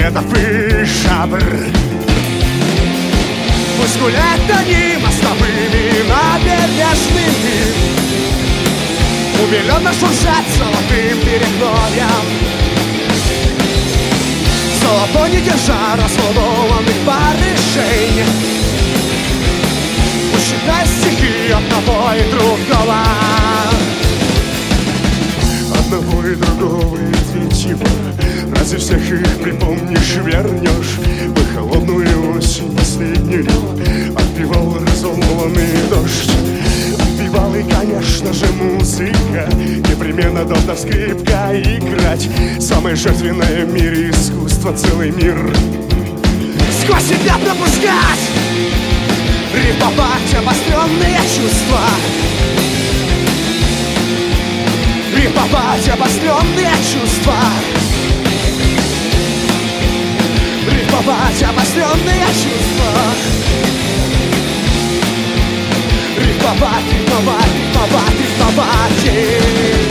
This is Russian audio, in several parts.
цветов и шабр. Пусть гуляют они мостовыми набережными, умиленно шуршат золотым перекноем, золотой не держа расфолованных барышей. Пусть считают стихи одного и другого, одного и другого идентива. Разве всех их припомнишь, вернешь в их холодную осень последнюю? Отпевал разолованный дождь, отпевал и, конечно же, музыка. Непременно должна скрипка играть самое жертвенное в мире искусство, целый мир сквозь себя пропускать, рифмовать обостренные чувства, рифмовать обостренные чувства, рифмовать обостренные чувства, рифмовать, рифмовать, рифмовать, рифмовать.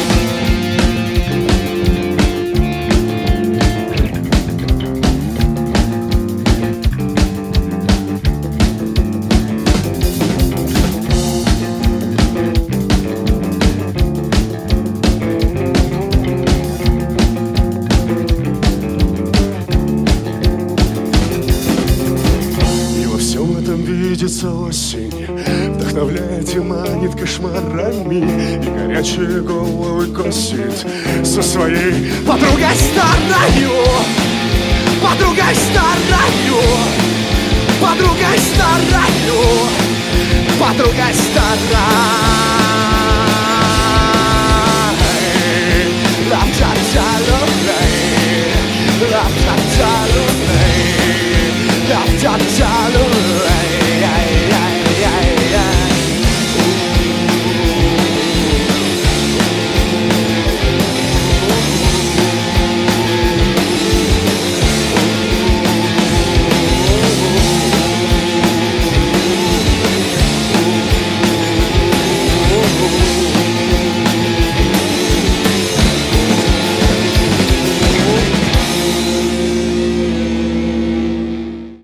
Видится осень, вдохновляет и манит кошмарами, и горячие головы косит со своей подругой старою, подругой старою, подругой старою, подругой старой.